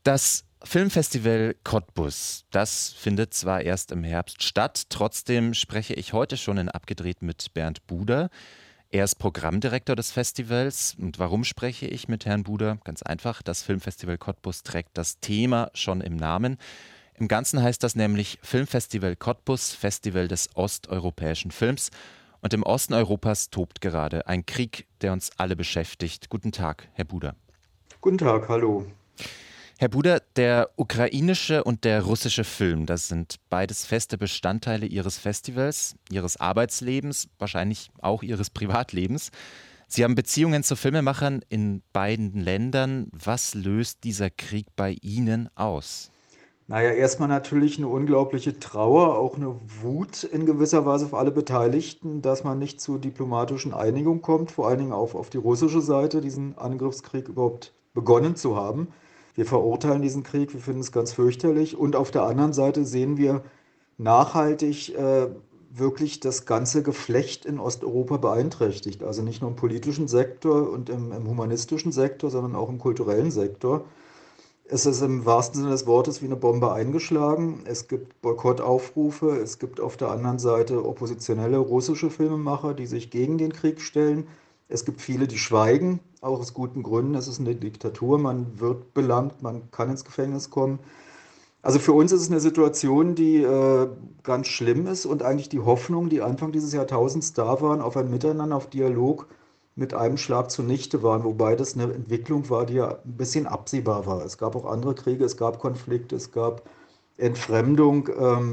Das Filmfestival Cottbus, das findet zwar erst im Herbst statt, trotzdem spreche ich heute schon in Abgedreht mit Bernd Buder. Er ist Programmdirektor des Festivals. Und warum spreche ich mit Herrn Buder? Ganz einfach, das Filmfestival Cottbus trägt das Thema schon im Namen. Im Ganzen heißt das nämlich Filmfestival Cottbus, Festival des osteuropäischen Films. Und im Osten Europas tobt gerade ein Krieg, der uns alle beschäftigt. Guten Tag, Herr Buder. Guten Tag, hallo. Herr Buder, der ukrainische und der russische Film, das sind beides feste Bestandteile Ihres Festivals, Ihres Arbeitslebens, wahrscheinlich auch Ihres Privatlebens. Sie haben Beziehungen zu Filmemachern in beiden Ländern. Was löst dieser Krieg bei Ihnen aus? Naja, erstmal natürlich eine unglaubliche Trauer, auch eine Wut in gewisser Weise auf alle Beteiligten, dass man nicht zur diplomatischen Einigung kommt, vor allen Dingen auf die russische Seite, diesen Angriffskrieg überhaupt begonnen zu haben. Wir verurteilen diesen Krieg, wir finden es ganz fürchterlich. Und auf der anderen Seite sehen wir nachhaltig wirklich das ganze Geflecht in Osteuropa beeinträchtigt. Also nicht nur im politischen Sektor und im humanistischen Sektor, sondern auch im kulturellen Sektor. Es ist im wahrsten Sinne des Wortes wie eine Bombe eingeschlagen. Es gibt Boykottaufrufe. Es gibt auf der anderen Seite oppositionelle russische Filmemacher, die sich gegen den Krieg stellen. Es gibt viele, die schweigen, auch aus guten Gründen. Es ist eine Diktatur. Man wird belangt, man kann ins Gefängnis kommen. Also für uns ist es eine Situation, die ganz schlimm ist und eigentlich die Hoffnung, die Anfang dieses Jahrtausends da waren, auf ein Miteinander, auf Dialog mit einem Schlag zunichte waren, wobei das eine Entwicklung war, die ja ein bisschen absehbar war. Es gab auch andere Kriege, es gab Konflikte, es gab Entfremdung,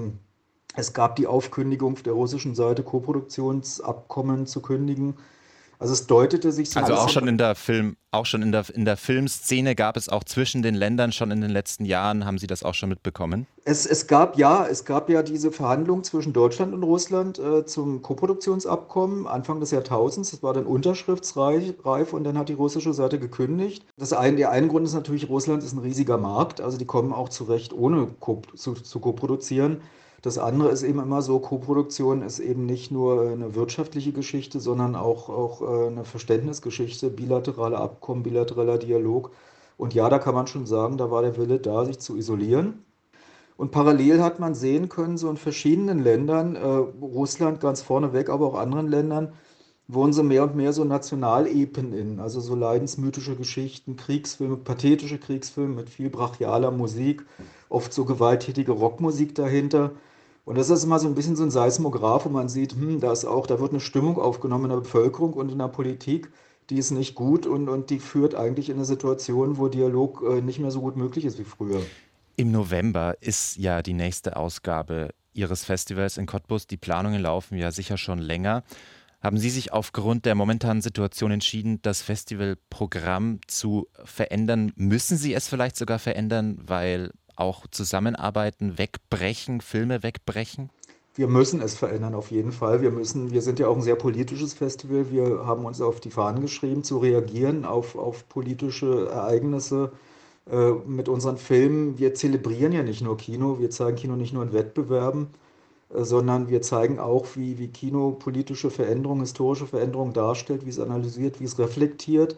es gab die Aufkündigung der russischen Seite, Koproduktionsabkommen zu kündigen. Also es deutete sich so ein Also auch bisschen. schon in der in der Filmszene gab es auch zwischen den Ländern schon in den letzten Jahren, haben Sie das auch schon mitbekommen? Es gab ja diese Verhandlungen zwischen Deutschland und Russland zum Koproduktionsabkommen Anfang des Jahrtausends. Das war dann unterschriftsreif und dann hat die russische Seite gekündigt. Der eine Grund ist natürlich, Russland ist ein riesiger Markt, also die kommen auch zurecht, ohne zu koproduzieren. Das andere ist eben immer so, Koproduktion ist eben nicht nur eine wirtschaftliche Geschichte, sondern auch eine Verständnisgeschichte, bilaterale Abkommen, bilatereller Dialog. Und ja, da kann man schon sagen, da war der Wille da, sich zu isolieren. Und parallel hat man sehen können, so in verschiedenen Ländern, Russland ganz vorneweg, aber auch anderen Ländern, wurden so mehr und mehr so Nationalepen in, also so leidensmythische Geschichten, Kriegsfilme, pathetische Kriegsfilme mit viel brachialer Musik, oft so gewalttätige Rockmusik dahinter. Und das ist immer so ein bisschen so ein Seismograph, wo man sieht, da wird eine Stimmung aufgenommen in der Bevölkerung und in der Politik, die ist nicht gut und die führt eigentlich in eine Situation, wo Dialog nicht mehr so gut möglich ist wie früher. Im November ist ja die nächste Ausgabe Ihres Festivals in Cottbus. Die Planungen laufen ja sicher schon länger. Haben Sie sich aufgrund der momentanen Situation entschieden, das Festivalprogramm zu verändern? Müssen Sie es vielleicht sogar verändern, weil auch Zusammenarbeiten wegbrechen, Filme wegbrechen? Wir müssen es verändern, auf jeden Fall. Wir sind ja auch ein sehr politisches Festival. Wir haben uns auf die Fahnen geschrieben, zu reagieren auf politische Ereignisse mit unseren Filmen. Wir zelebrieren ja nicht nur Kino, wir zeigen Kino nicht nur in Wettbewerben, sondern wir zeigen auch, wie Kino politische Veränderungen, historische Veränderungen darstellt, wie es analysiert, wie es reflektiert.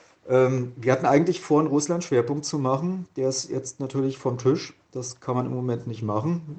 Wir hatten eigentlich vor, einen Russland-Schwerpunkt zu machen. Der ist jetzt natürlich vom Tisch. Das kann man im Moment nicht machen.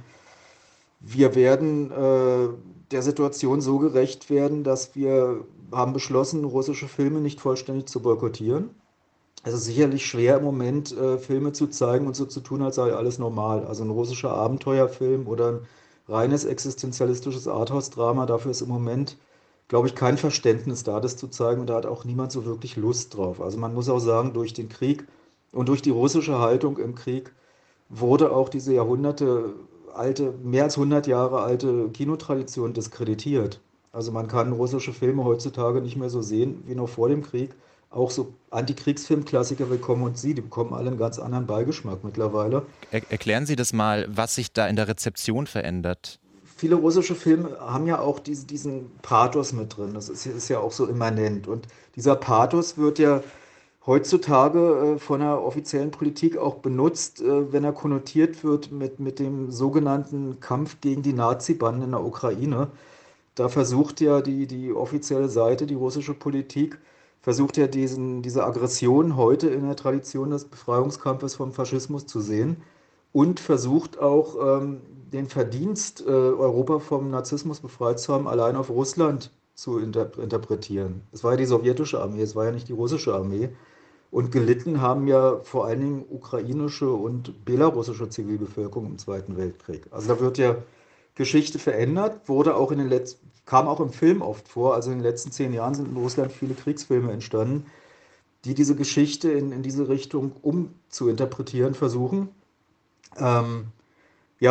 Wir werden der Situation so gerecht werden, dass wir haben beschlossen, russische Filme nicht vollständig zu boykottieren. Es ist sicherlich schwer im Moment, Filme zu zeigen und so zu tun, als sei alles normal. Also ein russischer Abenteuerfilm oder ein reines existenzialistisches Arthouse-Drama, dafür ist im Moment, glaube ich, kein Verständnis da, das zu zeigen und da hat auch niemand so wirklich Lust drauf. Also man muss auch sagen, durch den Krieg und durch die russische Haltung im Krieg wurde auch diese Jahrhunderte alte, mehr als 100 Jahre alte Kinotradition diskreditiert. Also man kann russische Filme heutzutage nicht mehr so sehen wie noch vor dem Krieg. Auch so Antikriegsfilmklassiker, Willkommen und Sie, die bekommen alle einen ganz anderen Beigeschmack mittlerweile. Erklären Sie das mal, was sich da in der Rezeption verändert. Viele russische Filme haben ja auch diesen Pathos mit drin. Das ist ja auch so immanent. Und dieser Pathos wird ja heutzutage von der offiziellen Politik auch benutzt, wenn er konnotiert wird mit dem sogenannten Kampf gegen die Nazi-Banden in der Ukraine. Da versucht ja die offizielle Seite, die russische Politik, versucht er diese Aggression heute in der Tradition des Befreiungskampfes vom Faschismus zu sehen und versucht auch den Verdienst, Europa vom Narzissmus befreit zu haben, allein auf Russland zu interpretieren. Es war ja die sowjetische Armee, es war ja nicht die russische Armee. Und gelitten haben ja vor allen Dingen ukrainische und belarussische Zivilbevölkerung im Zweiten Weltkrieg. Also da wird ja Geschichte verändert, wurde auch kam auch im Film oft vor. Also in den letzten 10 Jahren sind in Russland viele Kriegsfilme entstanden, die diese Geschichte in diese Richtung umzuinterpretieren versuchen. Ähm, ja,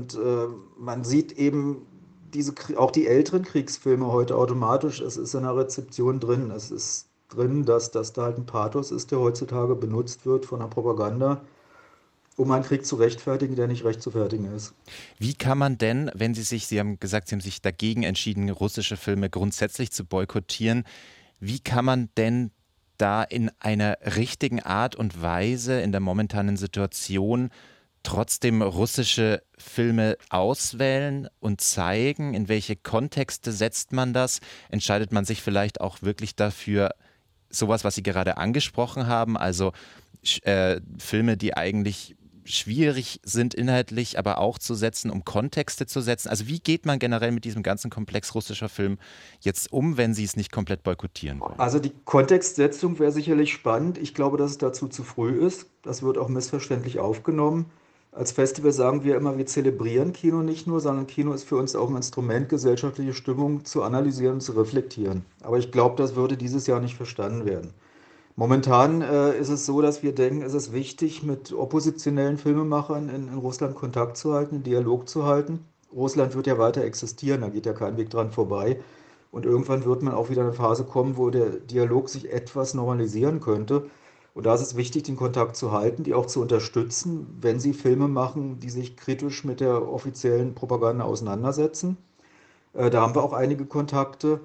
man sieht eben auch die älteren Kriegsfilme heute automatisch. Es ist in der Rezeption drin. Es ist drin, dass da halt ein Pathos ist, der heutzutage benutzt wird von der Propaganda, um einen Krieg zu rechtfertigen, der nicht rechtfertigen ist. Wie kann man denn, wenn Sie haben gesagt, Sie haben sich dagegen entschieden, russische Filme grundsätzlich zu boykottieren, wie kann man denn da in einer richtigen Art und Weise in der momentanen Situation trotzdem russische Filme auswählen und zeigen? In welche Kontexte setzt man das? Entscheidet man sich vielleicht auch wirklich dafür, sowas, was Sie gerade angesprochen haben, also Filme, die eigentlich schwierig sind inhaltlich, aber auch zu setzen, um Kontexte zu setzen? Also wie geht man generell mit diesem ganzen Komplex russischer Film jetzt um, wenn Sie es nicht komplett boykottieren wollen? Also die Kontextsetzung wäre sicherlich spannend. Ich glaube, dass es dazu zu früh ist. Das wird auch missverständlich aufgenommen. Als Festival sagen wir immer, wir zelebrieren Kino nicht nur, sondern Kino ist für uns auch ein Instrument, gesellschaftliche Stimmung zu analysieren und zu reflektieren. Aber ich glaube, das würde dieses Jahr nicht verstanden werden. Momentan ist es so, dass wir denken, es ist wichtig, mit oppositionellen Filmemachern in Russland Kontakt zu halten, einen Dialog zu halten. Russland wird ja weiter existieren, da geht ja kein Weg dran vorbei. Und irgendwann wird man auch wieder in eine Phase kommen, wo der Dialog sich etwas normalisieren könnte. Und da ist es wichtig, den Kontakt zu halten, die auch zu unterstützen, wenn sie Filme machen, die sich kritisch mit der offiziellen Propaganda auseinandersetzen. Da haben wir auch einige Kontakte.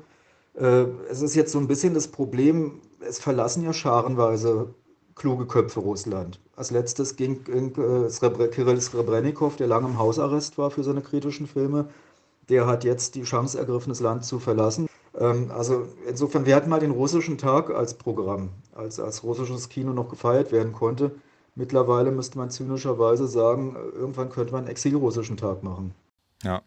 Es ist jetzt so ein bisschen das Problem, es verlassen ja scharenweise kluge Köpfe Russland. Als letztes ging Kirill Srebrennikov, der lange im Hausarrest war für seine kritischen Filme. Der hat jetzt die Chance ergriffen, das Land zu verlassen. Also insofern, wir hatten mal den russischen Tag als Programm, als russisches Kino noch gefeiert werden konnte. Mittlerweile müsste man zynischerweise sagen, irgendwann könnte man einen exilrussischen Tag machen. Ja.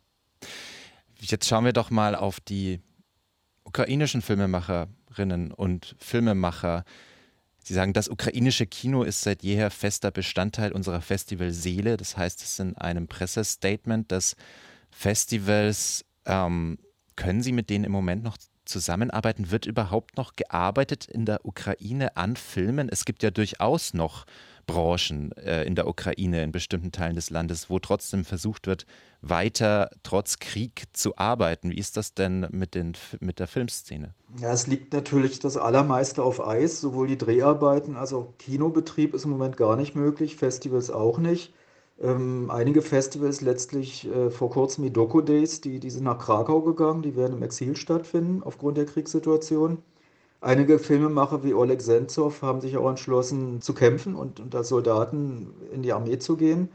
Jetzt schauen wir doch mal auf die ukrainischen Filmemacherinnen und Filmemacher. Sie sagen, das ukrainische Kino ist seit jeher fester Bestandteil unserer Festivalseele. Das heißt es in einem Pressestatement des Festivals. Können Sie mit denen im Moment noch zusammenarbeiten? Wird überhaupt noch gearbeitet in der Ukraine an Filmen? Es gibt ja durchaus noch Branchen in der Ukraine, in bestimmten Teilen des Landes, wo trotzdem versucht wird, weiter trotz Krieg zu arbeiten. Wie ist das denn mit der Filmszene? Ja, es liegt natürlich das Allermeiste auf Eis, sowohl die Dreharbeiten als auch Kinobetrieb ist im Moment gar nicht möglich, Festivals auch nicht. Einige Festivals letztlich vor kurzem die Doku Days, die sind nach Krakau gegangen, die werden im Exil stattfinden aufgrund der Kriegssituation. Einige Filmemacher wie Oleg Sentsov haben sich auch entschlossen zu kämpfen und als Soldaten in die Armee zu gehen.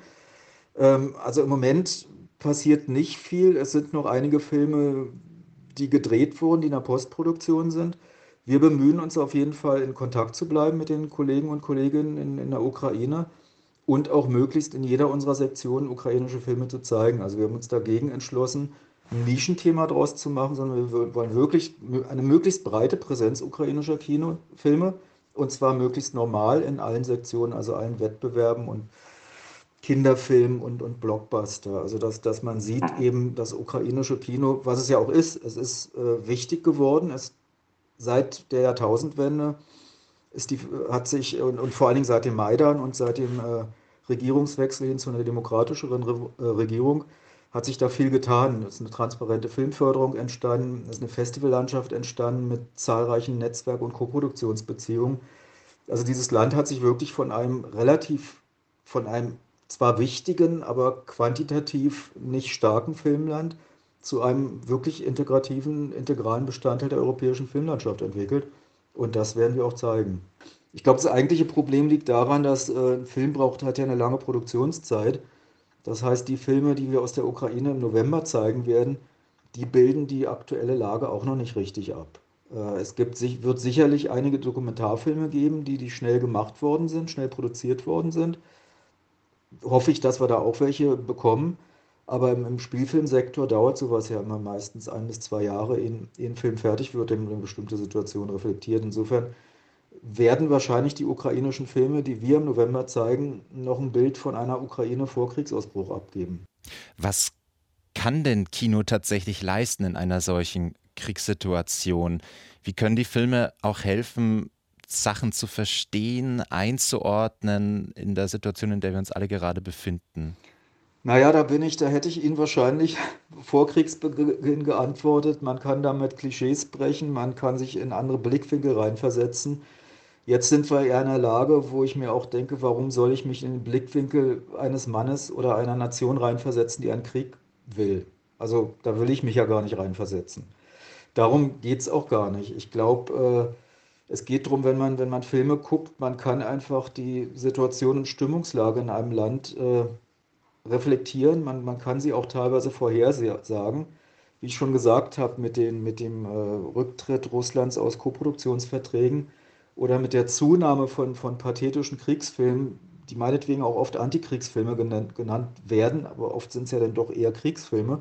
Also im Moment passiert nicht viel. Es sind noch einige Filme, die gedreht wurden, die in der Postproduktion sind. Wir bemühen uns auf jeden Fall in Kontakt zu bleiben mit den Kollegen und Kolleginnen in der Ukraine und auch möglichst in jeder unserer Sektionen ukrainische Filme zu zeigen. Also wir haben uns dagegen entschlossen, ein Nischenthema draus zu machen, sondern wir wollen wirklich eine möglichst breite Präsenz ukrainischer Kinofilme und zwar möglichst normal in allen Sektionen, also allen Wettbewerben und Kinderfilm und Blockbuster. Also dass man sieht eben das ukrainische Kino, was es ja auch ist, es ist wichtig geworden. Seit der Jahrtausendwende hat sich, und vor allen Dingen seit dem Maidan und seit dem Regierungswechsel hin zu einer demokratischeren Regierung, hat sich da viel getan. Es ist eine transparente Filmförderung entstanden, es ist eine Festivallandschaft entstanden mit zahlreichen Netzwerk- und Koproduktionsbeziehungen. Also dieses Land hat sich wirklich von einem zwar wichtigen, aber quantitativ nicht starken Filmland zu einem wirklich integralen Bestandteil der europäischen Filmlandschaft entwickelt. Und das werden wir auch zeigen. Ich glaube, das eigentliche Problem liegt daran, dass ein Film hat ja eine lange Produktionszeit. Das heißt, die Filme, die wir aus der Ukraine im November zeigen werden, die bilden die aktuelle Lage auch noch nicht richtig ab. Wird sicherlich einige Dokumentarfilme geben, die schnell gemacht worden sind, schnell produziert worden sind. Hoffe ich, dass wir da auch welche bekommen. Aber im Spielfilmsektor dauert sowas ja immer meistens 1 bis 2 Jahre, ehe ein Film fertig wird, der eine bestimmte Situation reflektiert. Insofern werden wahrscheinlich die ukrainischen Filme, die wir im November zeigen, noch ein Bild von einer Ukraine vor Kriegsausbruch abgeben. Was kann denn Kino tatsächlich leisten in einer solchen Kriegssituation? Wie können die Filme auch helfen, Sachen zu verstehen, einzuordnen in der Situation, in der wir uns alle gerade befinden? Naja, da hätte ich Ihnen wahrscheinlich vor Kriegsbeginn geantwortet. Man kann damit Klischees brechen, man kann sich in andere Blickwinkel reinversetzen. Jetzt sind wir eher in einer Lage, wo ich mir auch denke, warum soll ich mich in den Blickwinkel eines Mannes oder einer Nation reinversetzen, die einen Krieg will? Also da will ich mich ja gar nicht reinversetzen. Darum geht es auch gar nicht. Ich glaube, es geht darum, wenn man Filme guckt, man kann einfach die Situation und Stimmungslage in einem Land reflektieren. Man kann sie auch teilweise vorhersagen. Wie ich schon gesagt habe, mit dem Rücktritt Russlands aus Koproduktionsverträgen oder mit der Zunahme von pathetischen Kriegsfilmen, die meinetwegen auch oft Antikriegsfilme genannt werden, aber oft sind es ja dann doch eher Kriegsfilme.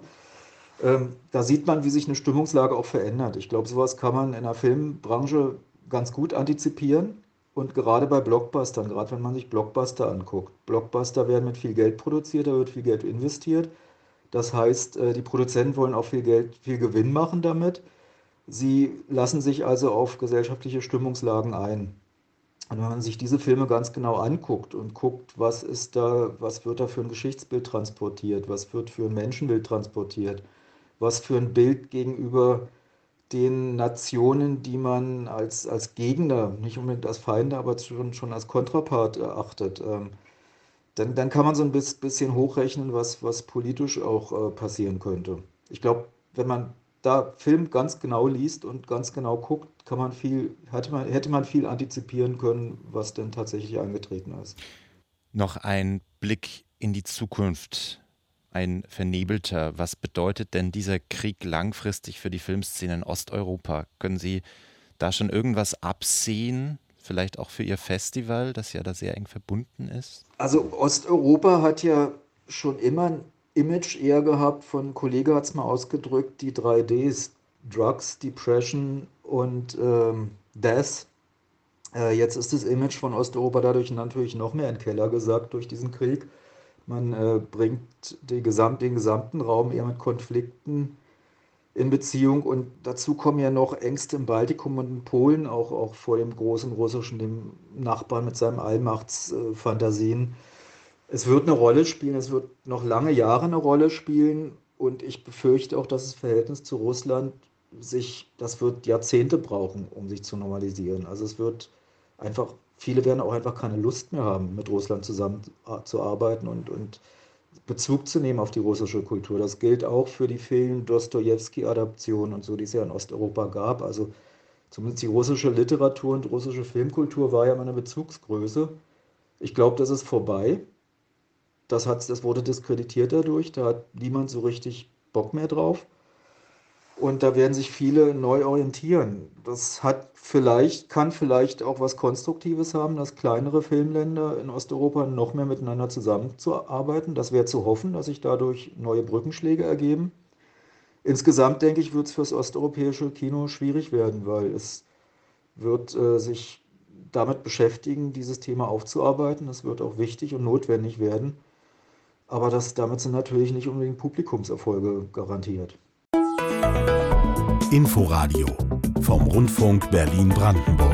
Da sieht man, wie sich eine Stimmungslage auch verändert. Ich glaube, sowas kann man in der Filmbranche ganz gut antizipieren. Und gerade bei Blockbustern, gerade wenn man sich Blockbuster anguckt. Blockbuster werden mit viel Geld produziert, da wird viel Geld investiert. Das heißt, die Produzenten wollen auch viel Geld, viel Gewinn machen damit. Sie lassen sich also auf gesellschaftliche Stimmungslagen ein. Und wenn man sich diese Filme ganz genau anguckt und guckt, was wird da für ein Geschichtsbild transportiert, was wird für ein Menschenbild transportiert, was für ein Bild gegenüber den Nationen, die man als Gegner, nicht unbedingt als Feinde, aber schon als Kontrapart erachtet, dann kann man so ein bisschen hochrechnen, was politisch auch passieren könnte. Ich glaube, wenn man da Film ganz genau liest und ganz genau guckt, hätte man viel antizipieren können, was denn tatsächlich eingetreten ist. Noch ein Blick in die Zukunft. Ein vernebelter. Was bedeutet denn dieser Krieg langfristig für die Filmszene in Osteuropa? Können Sie da schon irgendwas absehen? Vielleicht auch für Ihr Festival, das ja da sehr eng verbunden ist? Also Osteuropa hat ja schon immer ein Image eher gehabt, ein Kollege hat es mal ausgedrückt, die 3Ds, Drugs, Depression und Death. Jetzt ist das Image von Osteuropa dadurch natürlich noch mehr in den Keller gesackt durch diesen Krieg. Man bringt den gesamten Raum eher mit Konflikten in Beziehung und dazu kommen ja noch Ängste im Baltikum und in Polen, auch vor dem großen russischen, dem Nachbarn mit seinen Allmachtsfantasien. Es wird eine Rolle spielen, es wird noch lange Jahre eine Rolle spielen und ich befürchte auch, dass das Verhältnis zu Russland das wird Jahrzehnte brauchen, um sich zu normalisieren. Also viele werden auch einfach keine Lust mehr haben, mit Russland zusammenzuarbeiten und Bezug zu nehmen auf die russische Kultur. Das gilt auch für die vielen Dostojewski-Adaptionen und so, die es ja in Osteuropa gab. Also zumindest die russische Literatur und russische Filmkultur war ja immer eine Bezugsgröße. Ich glaube, das ist vorbei. Das wurde diskreditiert dadurch. Da hat niemand so richtig Bock mehr drauf. Und da werden sich viele neu orientieren. Kann vielleicht auch was Konstruktives haben, dass kleinere Filmländer in Osteuropa noch mehr miteinander zusammenzuarbeiten. Das wäre zu hoffen, dass sich dadurch neue Brückenschläge ergeben. Insgesamt denke ich, wird es für das osteuropäische Kino schwierig werden, weil es wird sich damit beschäftigen, dieses Thema aufzuarbeiten. Das wird auch wichtig und notwendig werden. Aber damit sind natürlich nicht unbedingt Publikumserfolge garantiert. Inforadio vom Rundfunk Berlin-Brandenburg.